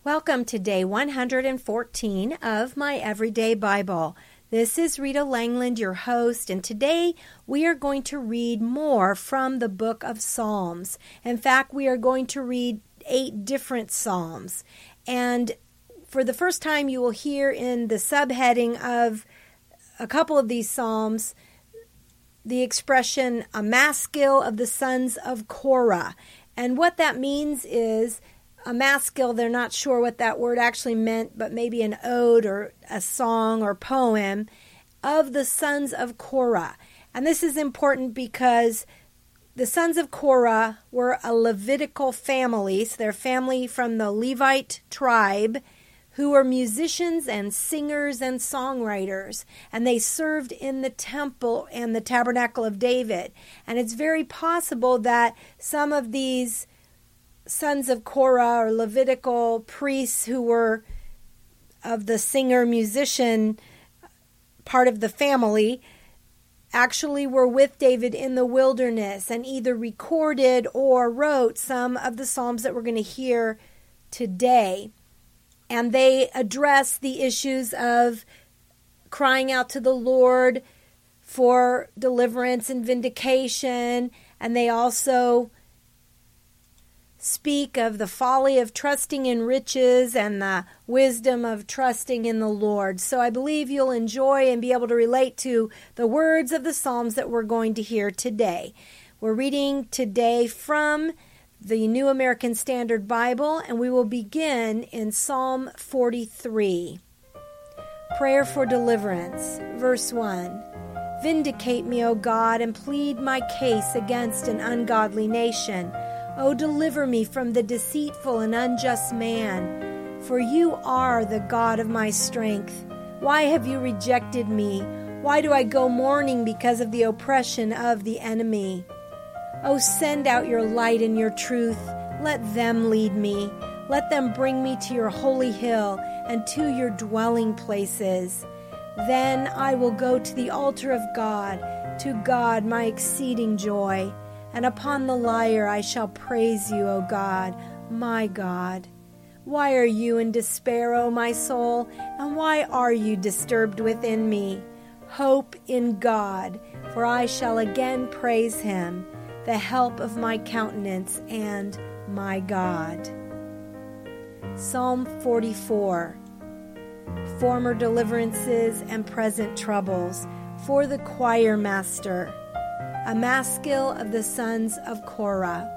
Welcome to day 114 of my Everyday Bible. This is Rita Langland, your host, and today we are going to read more from the book of Psalms. In fact, we are going to read 8 different Psalms. And for the first time, you will hear in the subheading of a couple of these Psalms the expression, a maskil of the sons of Korah. And what that means is a maskil, they're not sure what that word actually meant, but maybe an ode or a song or poem of the sons of Korah. And this is important because the sons of Korah were a Levitical family, so they're family from the Levite tribe, who were musicians and singers and songwriters, and they served in the temple and the tabernacle of David. And it's very possible that some of these sons of Korah or Levitical priests who were of the singer-musician part of the family actually were with David in the wilderness and either recorded or wrote some of the Psalms that we're going to hear today. And they address the issues of crying out to the Lord for deliverance and vindication, and they also speak of the folly of trusting in riches and the wisdom of trusting in the Lord. So I believe you'll enjoy and be able to relate to the words of the Psalms that we're going to hear today. We're reading today from the New American Standard Bible, and we will begin in Psalm 43. Prayer for deliverance, verse 1. Vindicate me, O God, and plead my case against an ungodly nation. O deliver me from the deceitful and unjust man, for you are the God of my strength. Why have you rejected me? Why do I go mourning because of the oppression of the enemy? O send out your light and your truth. Let them lead me. Let them bring me to your holy hill and to your dwelling places. Then I will go to the altar of God, to God my exceeding joy. And upon the lyre I shall praise you, O God, my God. Why are you in despair, O my soul? And why are you disturbed within me? Hope in God, for I shall again praise him, the help of my countenance and my God. Psalm 44. Former deliverances and present troubles, for the choir master. A maskil of the sons of Korah.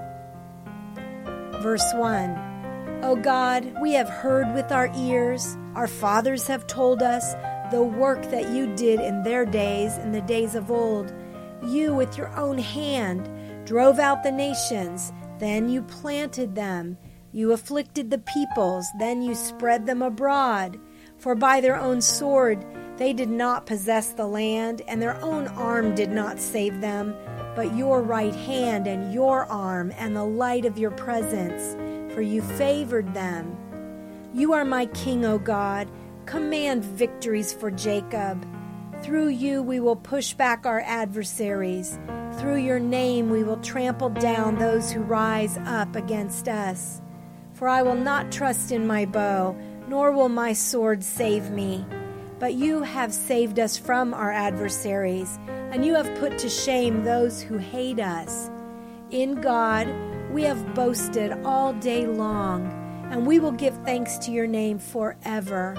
Verse 1. O God, we have heard with our ears, our fathers have told us, the work that you did in their days, in the days of old. You with your own hand drove out the nations, then you planted them. You afflicted the peoples, then you spread them abroad. For by their own sword they did not possess the land, and their own arm did not save them, but your right hand and your arm and the light of your presence, for you favored them. You are my king, O God. Command victories for Jacob. Through you we will push back our adversaries. Through your name we will trample down those who rise up against us. For I will not trust in my bow, nor will my sword save me. But you have saved us from our adversaries, and you have put to shame those who hate us. In God we have boasted all day long, and we will give thanks to your name forever.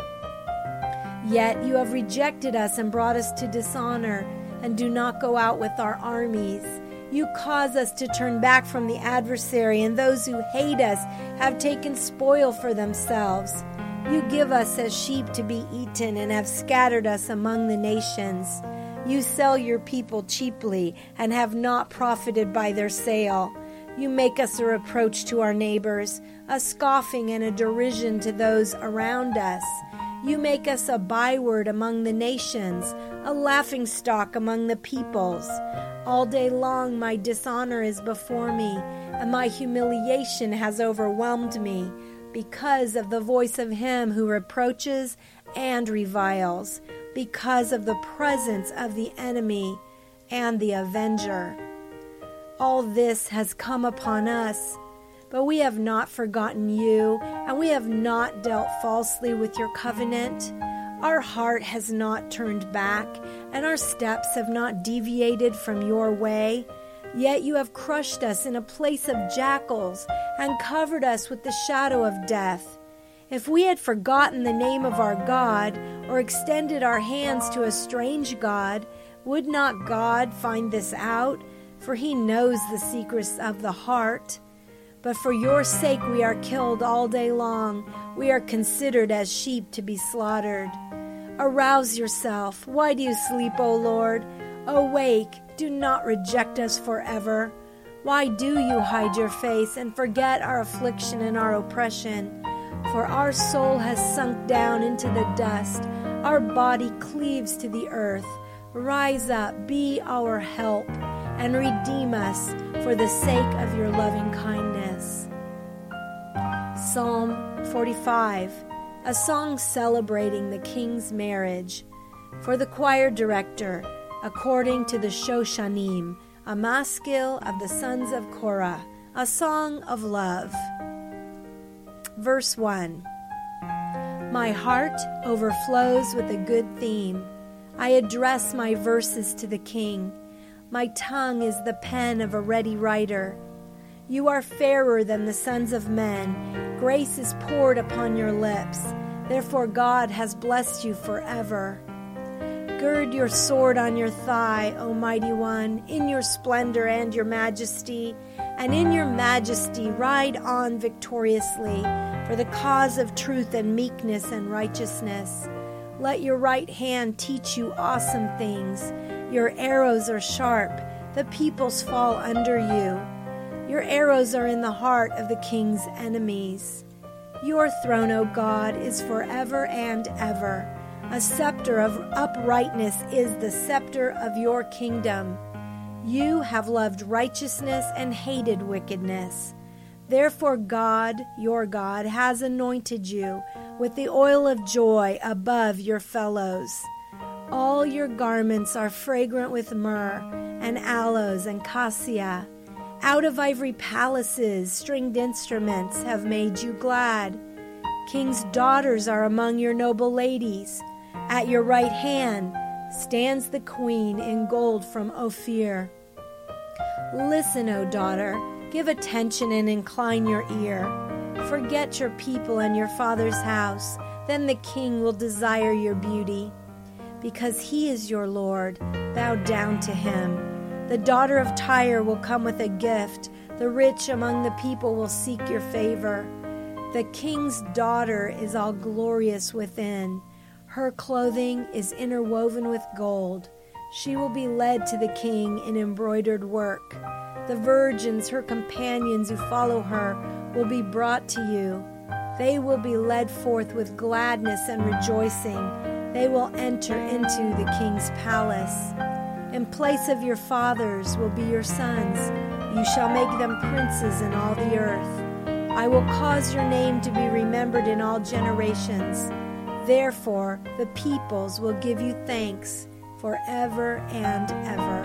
Yet you have rejected us and brought us to dishonor, and do not go out with our armies. You cause us to turn back from the adversary, and those who hate us have taken spoil for themselves. You give us as sheep to be eaten, and have scattered us among the nations. You sell your people cheaply, and have not profited by their sale. You make us a reproach to our neighbors, a scoffing and a derision to those around us. You make us a byword among the nations, a laughingstock among the peoples. All day long my dishonor is before me, and my humiliation has overwhelmed me, because of the voice of him who reproaches and reviles, because of the presence of the enemy and the avenger. All this has come upon us, But we have not forgotten you, and we have not dealt falsely with your covenant. Our heart has not turned back, and our steps have not deviated from your way. Yet you have crushed us in a place of jackals and covered us with the shadow of death. If we had forgotten the name of our God, or extended our hands to a strange God, would not God find this out? For he knows the secrets of the heart. But for your sake we are killed all day long. We are considered as sheep to be slaughtered. Arouse yourself. Why do you sleep, O Lord? Awake. Do not reject us forever. Why do you hide your face and forget our affliction and our oppression? For our soul has sunk down into the dust. Our body cleaves to the earth. Rise up, be our help, and redeem us for the sake of your loving kindness. Psalm 45, a song celebrating the king's marriage. For the choir director, according to the Shoshanim, a maskil of the sons of Korah, a song of love. Verse 1. My heart overflows with a good theme. I address my verses to the king. My tongue is the pen of a ready writer. You are fairer than the sons of men. Grace is poured upon your lips. Therefore God has blessed you forever. Gird your sword on your thigh, O mighty one, in your splendor and your majesty, and in your majesty ride on victoriously for the cause of truth and meekness and righteousness. Let your right hand teach you awesome things. Your arrows are sharp. The peoples fall under you. Your arrows are in the heart of the king's enemies. Your throne, O God, is forever and ever. A scepter of uprightness is the scepter of your kingdom. You have loved righteousness and hated wickedness. Therefore God, your God, has anointed you with the oil of joy above your fellows. All your garments are fragrant with myrrh and aloes and cassia. Out of ivory palaces, stringed instruments have made you glad. King's daughters are among your noble ladies. At your right hand stands the queen in gold from Ophir. Listen, O daughter, give attention and incline your ear. Forget your people and your father's house, then the king will desire your beauty. Because he is your Lord, bow down to him. The daughter of Tyre will come with a gift. The rich among the people will seek your favor. The king's daughter is all glorious within. Her clothing is interwoven with gold. She will be led to the king in embroidered work. The virgins, her companions who follow her, will be brought to you. They will be led forth with gladness and rejoicing. They will enter into the king's palace. In place of your fathers will be your sons. You shall make them princes in all the earth. I will cause your name to be remembered in all generations. Therefore, the peoples will give you thanks forever and ever.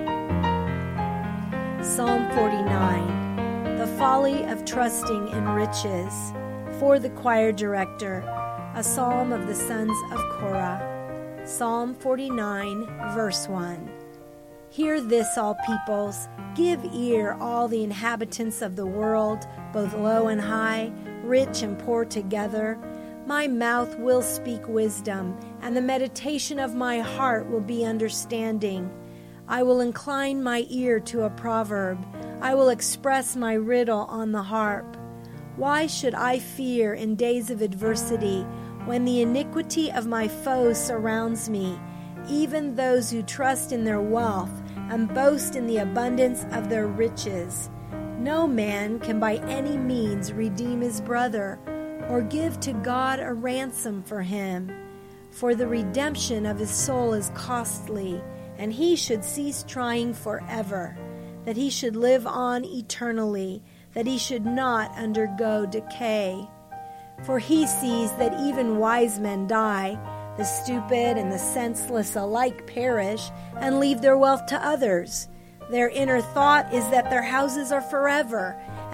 Psalm 49, the folly of trusting in riches. For the choir director, a psalm of the sons of Korah. Psalm 49, verse 1. Hear this, all peoples. Give ear, all the inhabitants of the world, both low and high, rich and poor together. My mouth will speak wisdom, and the meditation of my heart will be understanding. I will incline my ear to a proverb. I will express my riddle on the harp. Why should I fear in days of adversity, when the iniquity of my foes surrounds me, even those who trust in their wealth and boast in the abundance of their riches? No man can by any means redeem his brother, or give to God a ransom for him. For the redemption of his soul is costly, and he should cease trying forever, that he should live on eternally, that he should not undergo decay. For he sees that even wise men die, the stupid and the senseless alike perish and leave their wealth to others. Their inner thought is that their houses are forever,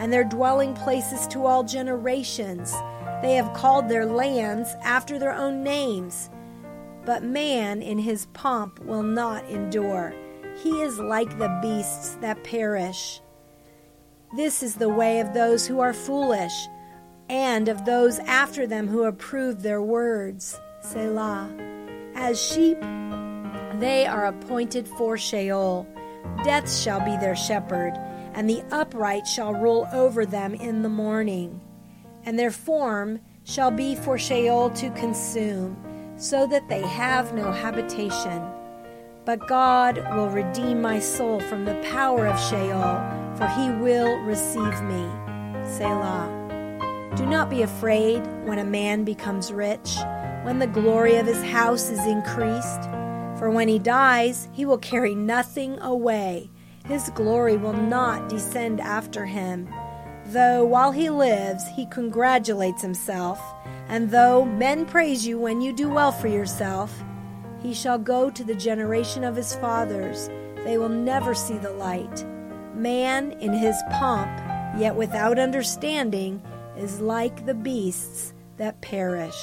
and their dwelling places to all generations. They have called their lands after their own names. But man in his pomp will not endure. He is like the beasts that perish. This is the way of those who are foolish, and of those after them who approve their words. Selah. As sheep, they are appointed for Sheol. Death shall be their shepherd, and the upright shall rule over them in the morning. And their form shall be for Sheol to consume, so that they have no habitation. But God will redeem my soul from the power of Sheol, for he will receive me. Selah. Do not be afraid when a man becomes rich, when the glory of his house is increased. For when he dies, he will carry nothing away. His glory will not descend after him. Though while he lives, he congratulates himself, and though men praise you when you do well for yourself, he shall go to the generation of his fathers. They will never see the light. Man in his pomp, yet without understanding, is like the beasts that perish.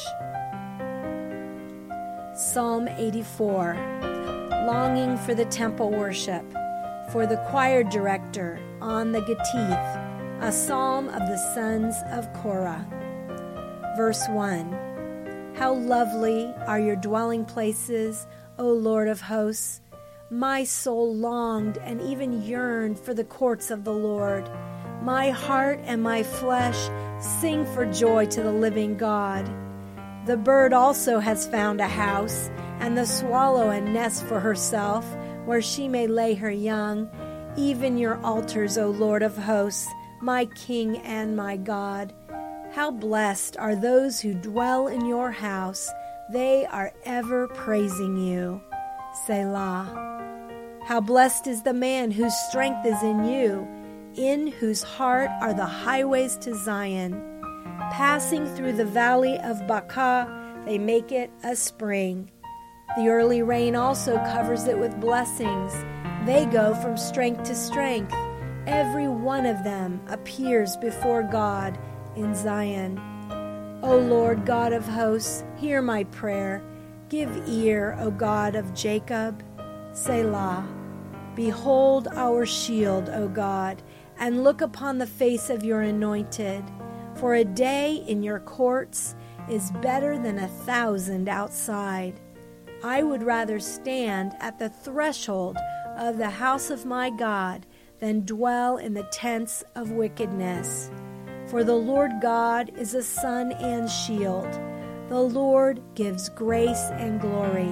Psalm 84. Longing for the temple worship. For the choir director on the Gittith, a psalm of the sons of Korah. Verse 1. How lovely are your dwelling places, O Lord of hosts! My soul longed and even yearned for the courts of the Lord. My heart and my flesh sing for joy to the living God. The bird also has found a house, and the swallow a nest for herself, where she may lay her young, even your altars, O Lord of hosts, my King and my God. How blessed are those who dwell in your house. They are ever praising you. Selah. How blessed is the man whose strength is in you, in whose heart are the highways to Zion. Passing through the valley of Baca, they make it a spring. The early rain also covers it with blessings. They go from strength to strength. Every one of them appears before God in Zion. O Lord God of hosts, hear my prayer. Give ear, O God of Jacob. Selah. Behold our shield, O God, and look upon the face of your anointed. For a day in your courts is better than 1,000 outside. I would rather stand at the threshold of the house of my God than dwell in the tents of wickedness. For the Lord God is a sun and shield. The Lord gives grace and glory.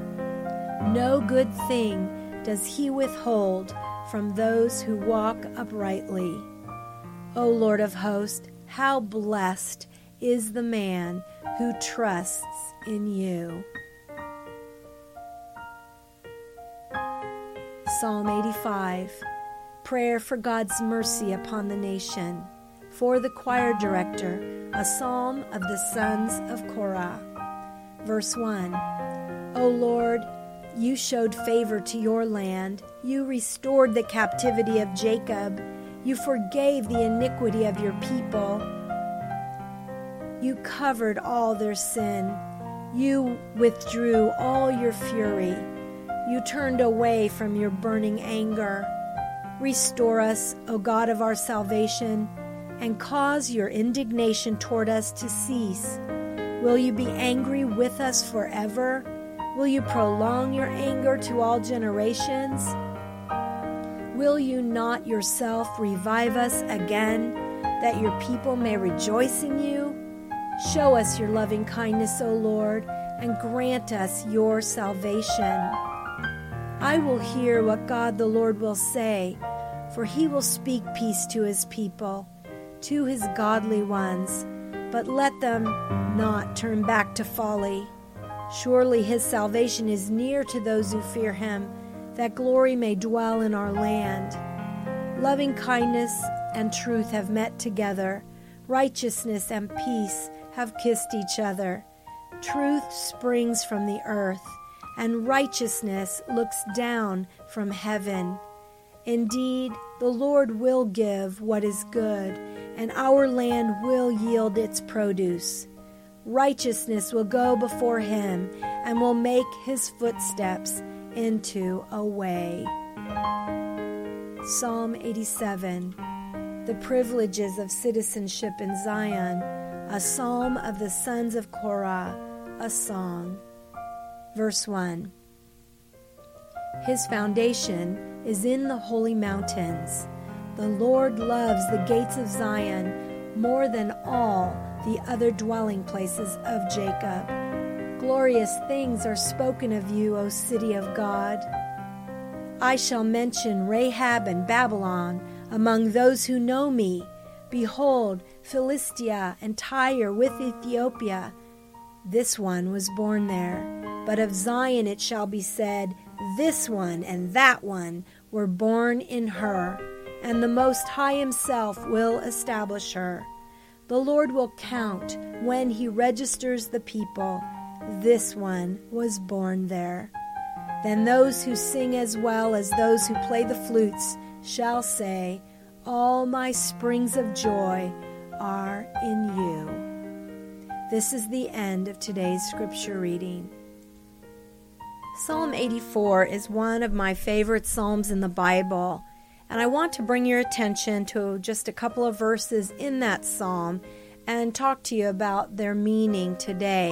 No good thing does he withhold from those who walk uprightly. O Lord of hosts, how blessed is the man who trusts in you. Psalm 85. Prayer for God's mercy upon the nation. For the choir director, a psalm of the sons of Korah. Verse 1. O Lord, you showed favor to your land. You restored the captivity of Jacob. You forgave the iniquity of your people. You covered all their sin. You withdrew all your fury. You turned away from your burning anger. Restore us, O God of our salvation, and cause your indignation toward us to cease. Will you be angry with us forever? Will you prolong your anger to all generations? Will you not yourself revive us again, that your people may rejoice in you? Show us your loving kindness, O Lord, and grant us your salvation. I will hear what God the Lord will say, for he will speak peace to his people, to his godly ones, but let them not turn back to folly. Surely his salvation is near to those who fear him, that glory may dwell in our land. Loving kindness and truth have met together. Righteousness and peace have kissed each other. Truth springs from the earth, and righteousness looks down from heaven. Indeed, the Lord will give what is good, and our land will yield its produce. Righteousness will go before him and will make his footsteps into a way. Psalm 87. The privileges of citizenship in Zion, a psalm of the sons of Korah, a song. Verse 1. His foundation is in the holy mountains. The Lord loves the gates of Zion more than all the other dwelling places of Jacob. Glorious things are spoken of you, O city of God. I shall mention Rahab and Babylon among those who know me. Behold, Philistia and Tyre with Ethiopia. This one was born there. But of Zion it shall be said, this one and that one were born in her, and the Most High himself will establish her. The Lord will count when he registers the people. This one was born there. Then those who sing as well as those who play the flutes shall say, all my springs of joy are in you. This is the end of today's scripture reading. Psalm 84 is one of my favorite psalms in the Bible, and I want to bring your attention to just a couple of verses in that psalm and talk to you about their meaning today.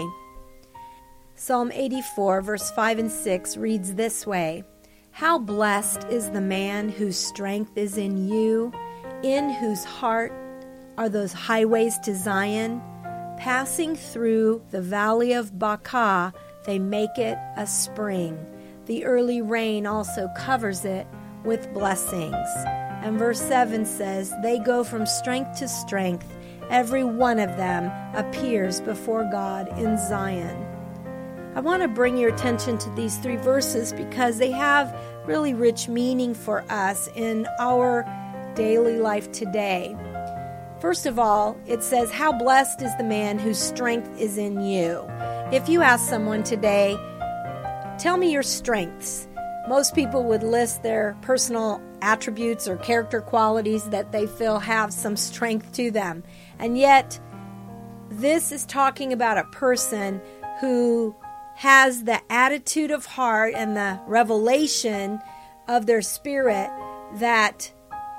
Psalm 84, verse 5 and 6 reads this way, how blessed is the man whose strength is in you, in whose heart are those highways to Zion. Passing through the valley of Baca, they make it a spring. The early rain also covers it with blessings. And verse 7 says, they go from strength to strength. Every one of them appears before God in Zion. I want to bring your attention to these three verses because they have really rich meaning for us in our daily life today. First of all, it says, how blessed is the man whose strength is in you. If you ask someone today, tell me your strengths, most people would list their personal attributes or character qualities that they feel have some strength to them. And yet, this is talking about a person who has the attitude of heart and the revelation of their spirit that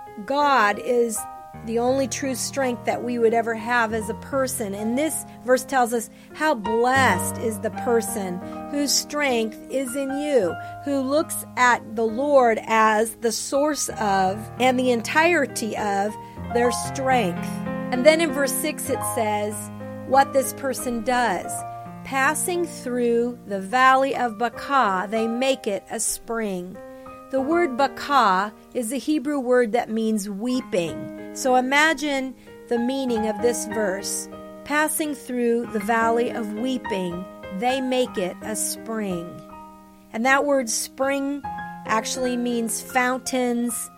God is the only true strength that we would ever have as a person. And this verse tells us how blessed is the person whose strength is in you, who looks at the Lord as the source of and the entirety of their strength. And then in verse 6 it says what this person does. Passing through the valley of Baca, they make it a spring. The word Baca is a Hebrew word that means weeping. So imagine the meaning of this verse. Passing through the valley of weeping, they make it a spring. And that word spring actually means fountains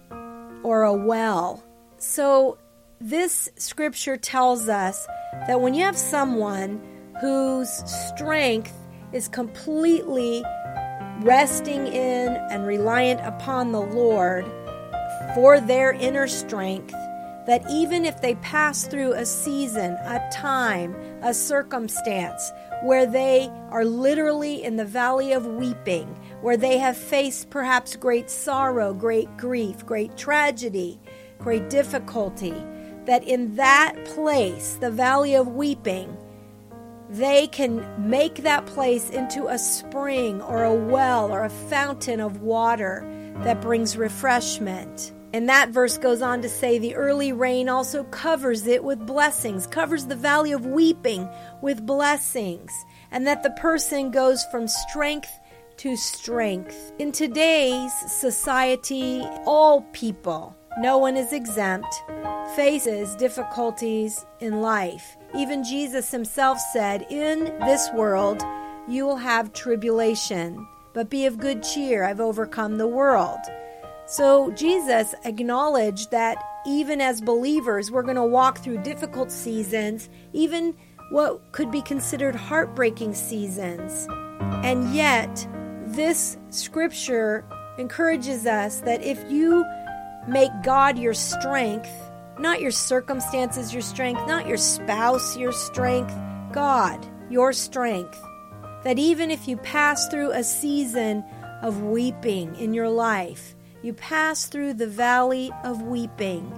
or a well. So this scripture tells us that when you have someone whose strength is completely resting in and reliant upon the Lord for their inner strength, that even if they pass through a season, a time, a circumstance where they are literally in the valley of weeping, where they have faced perhaps great sorrow, great grief, great tragedy, great difficulty, that in that place, the valley of weeping, they can make that place into a spring or a well or a fountain of water that brings refreshment. And that verse goes on to say the early rain also covers it with blessings, covers the valley of weeping with blessings, and that the person goes from strength to strength. In today's society, all people, no one is exempt, faces difficulties in life. Even Jesus himself said, in this world you will have tribulation, but be of good cheer, I've overcome the world. So Jesus acknowledged that even as believers, we're going to walk through difficult seasons, even what could be considered heartbreaking seasons. And yet, this scripture encourages us that if you make God your strength, not your circumstances your strength, not your spouse your strength, God your strength, that even if you pass through a season of weeping in your life, you pass through the valley of weeping,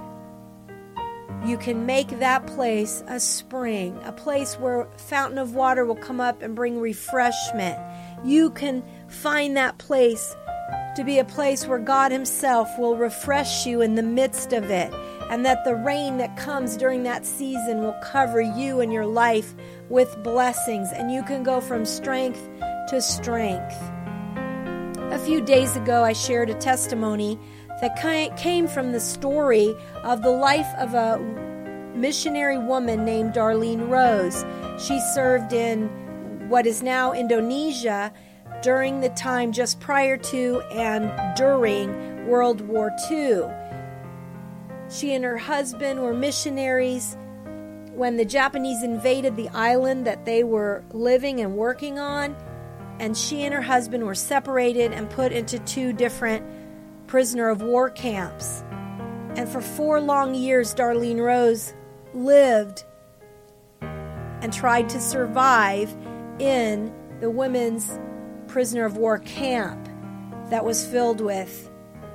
you can make that place a spring, a place where a fountain of water will come up and bring refreshment. You can find that place to be a place where God Himself will refresh you in the midst of it, and that the rain that comes during that season will cover you and your life with blessings, and you can go from strength to strength. A few days ago, I shared a testimony that came from the story of the life of a missionary woman named Darlene Rose. She served in what is now Indonesia during the time just prior to and during World War II. She and her husband were missionaries when the Japanese invaded the island that they were living and working on, and she and her husband were separated and put into 2 different prisoner of war camps. And for 4 long years, Darlene Rose lived and tried to survive in the women's prisoner of war camp that was filled with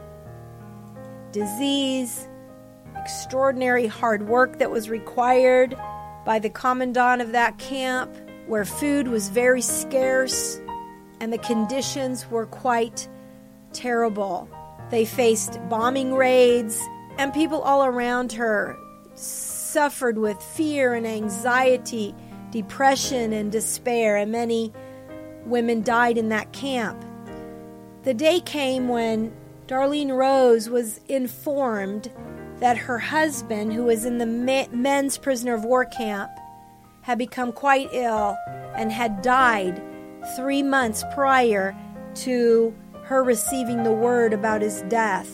disease, extraordinary hard work that was required by the commandant of that camp, where food was very scarce and the conditions were quite terrible. They faced bombing raids, and people all around her suffered with fear and anxiety, depression and despair, and many women died in that camp. The day came when Darlene Rose was informed that her husband, who was in the men's prisoner of war camp, had become quite ill and had died 3 months prior to her receiving the word about his death.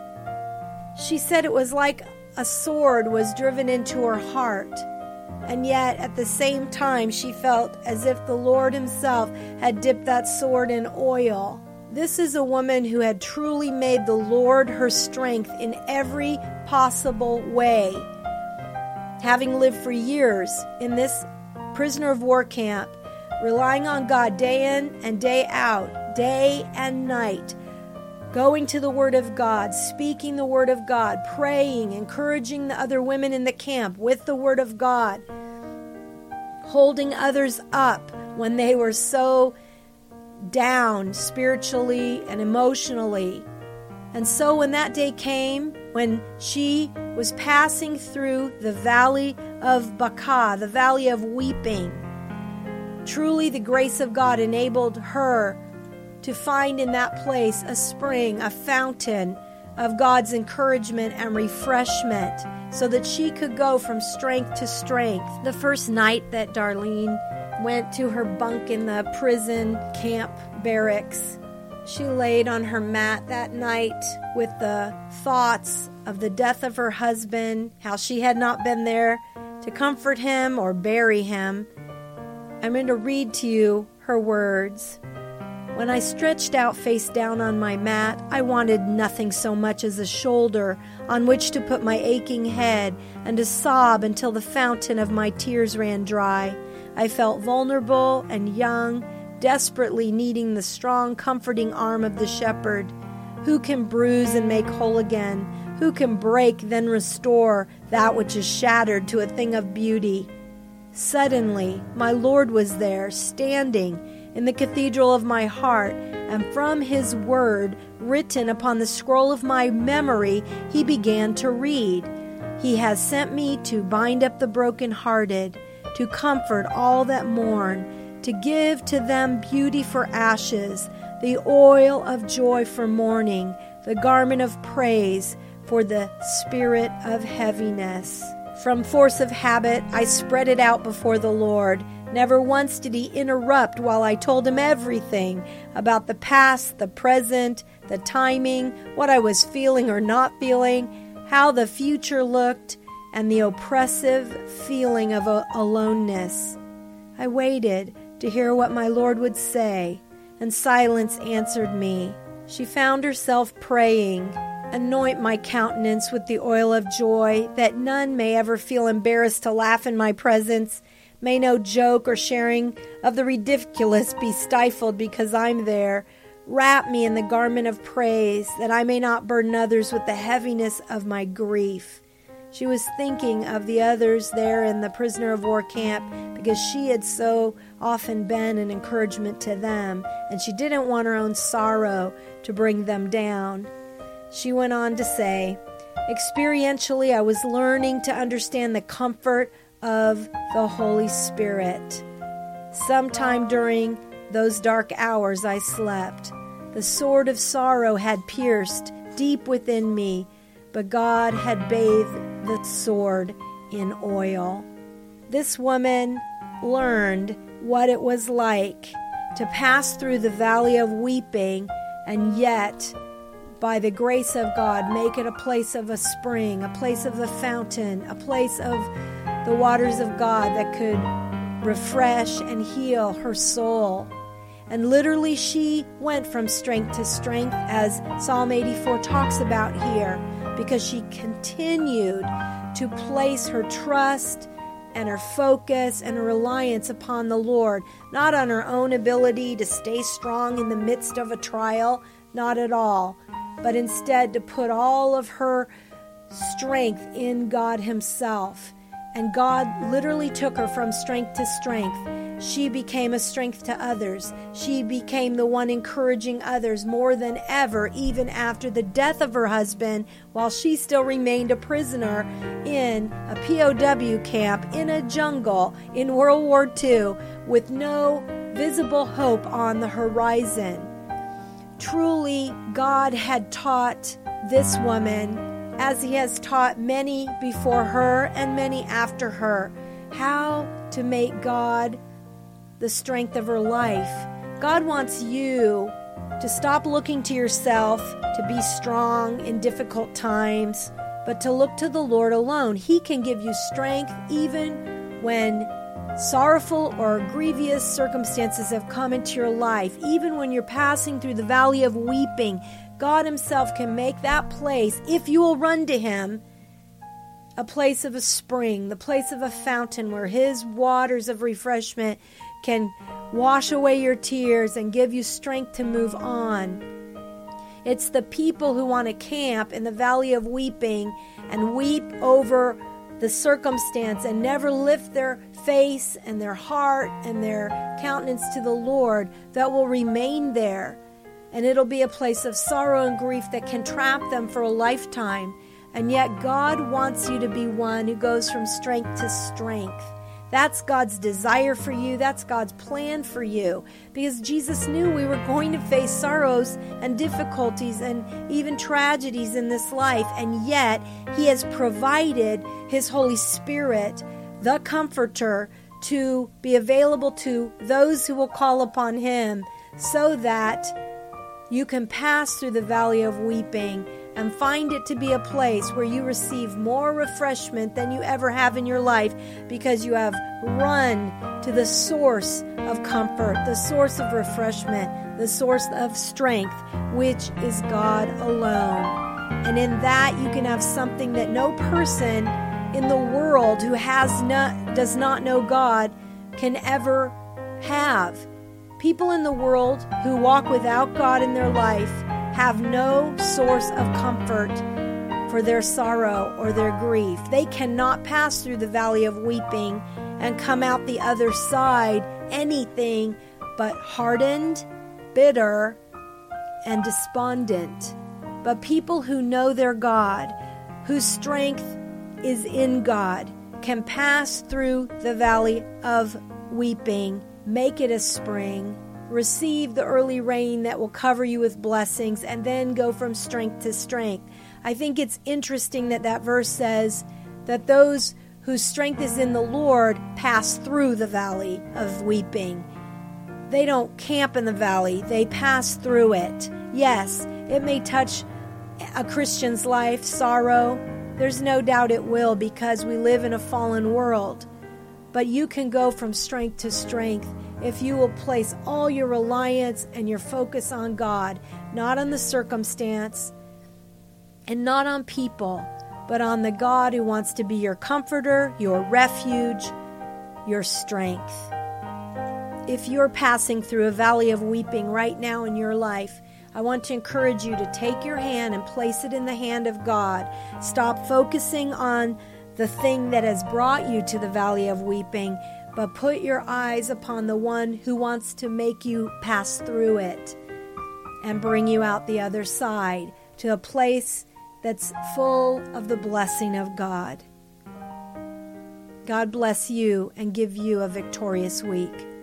She said it was like a sword was driven into her heart, and yet at the same time she felt as if the Lord Himself had dipped that sword in oil. This is a woman who had truly made the Lord her strength in every possible way. Having lived for years in this prisoner of war camp, relying on God day in and day out, day and night, going to the Word of God, speaking the Word of God, praying, encouraging the other women in the camp with the Word of God, holding others up when they were so down spiritually and emotionally. And so when that day came, when she was passing through the valley of Baca, the valley of weeping, truly the grace of God enabled her to find in that place a spring, a fountain of God's encouragement and refreshment, so that she could go from strength to strength. The first night that Darlene went to her bunk in the prison camp barracks, she laid on her mat that night with the thoughts of the death of her husband, how she had not been there to comfort him or bury him. I'm going to read to you her words. When I stretched out face down on my mat, I wanted nothing so much as a shoulder on which to put my aching head and to sob until the fountain of my tears ran dry. I felt vulnerable and young, desperately needing the strong, comforting arm of the shepherd. Who can bruise and make whole again? Who can break, then restore that which is shattered to a thing of beauty? Suddenly, my Lord was there, standing in the cathedral of my heart, and from His word, written upon the scroll of my memory, He began to read. He has sent me to bind up the brokenhearted, to comfort all that mourn, to give to them beauty for ashes, the oil of joy for mourning, the garment of praise for the spirit of heaviness. From force of habit, I spread it out before the Lord. Never once did He interrupt while I told Him everything about the past, the present, the timing, what I was feeling or not feeling, how the future looked, and the oppressive feeling of aloneness. I waited to hear what my Lord would say, and silence answered me. She found herself praying, "Anoint my countenance with the oil of joy, that none may ever feel embarrassed to laugh in my presence. May no joke or sharing of the ridiculous be stifled because I'm there. Wrap me in the garment of praise, that I may not burden others with the heaviness of my grief." She was thinking of the others there in the prisoner of war camp because she had so often been an encouragement to them, and she didn't want her own sorrow to bring them down. She went on to say, "Experientially, I was learning to understand the comfort of the Holy Spirit. Sometime during those dark hours I slept. The sword of sorrow had pierced deep within me, but God had bathed the sword in oil." This woman learned what it was like to pass through the valley of weeping and yet, by the grace of God, make it a place of a spring, a place of the fountain, a place of the waters of God that could refresh and heal her soul. And literally she went from strength to strength, as Psalm 84 talks about here, because she continued to place her trust and her focus and her reliance upon the Lord, not on her own ability to stay strong in the midst of a trial, not at all, but instead to put all of her strength in God Himself. And God literally took her from strength to strength. She became a strength to others. She became the one encouraging others more than ever, even after the death of her husband, while she still remained a prisoner in a POW camp in a jungle in World War II with no visible hope on the horizon. Truly, God had taught this woman, as He has taught many before her and many after her, how to make God the strength of her life. God wants you to stop looking to yourself to be strong in difficult times, but to look to the Lord alone. He can give you strength even when sorrowful or grievous circumstances have come into your life. Even when you're passing through the valley of weeping, God Himself can make that place, if you will run to Him, a place of a spring, the place of a fountain where His waters of refreshment can wash away your tears and give you strength to move on. It's the people who want to camp in the valley of weeping and weep over the circumstance and never lift their face and their heart and their countenance to the Lord that will remain there. And it'll be a place of sorrow and grief that can trap them for a lifetime. And yet God wants you to be one who goes from strength to strength. That's God's desire for you. That's God's plan for you. Because Jesus knew we were going to face sorrows and difficulties and even tragedies in this life. And yet He has provided His Holy Spirit, the Comforter, to be available to those who will call upon Him, so that you can pass through the valley of weeping and find it to be a place where you receive more refreshment than you ever have in your life, because you have run to the source of comfort, the source of refreshment, the source of strength, which is God alone. And in that you can have something that no person in the world who does not know God can ever have. People in the world who walk without God in their life have no source of comfort for their sorrow or their grief. They cannot pass through the valley of weeping and come out the other side anything but hardened, bitter, and despondent. But people who know their God, whose strength is in God, can pass through the valley of weeping, make it a spring, receive the early rain that will cover you with blessings, and then go from strength to strength. I think it's interesting that verse says that those whose strength is in the Lord pass through the valley of weeping. They don't camp in the valley, they pass through it. Yes, it may touch a Christian's life, sorrow. There's no doubt it will, because we live in a fallen world. But you can go from strength to strength if you will place all your reliance and your focus on God, not on the circumstance, and not on people, but on the God who wants to be your comforter, your refuge, your strength. If you're passing through a valley of weeping right now in your life, I want to encourage you to take your hand and place it in the hand of God. Stop focusing on the thing that has brought you to the valley of weeping, but put your eyes upon the one who wants to make you pass through it and bring you out the other side to a place that's full of the blessing of God. God bless you and give you a victorious week.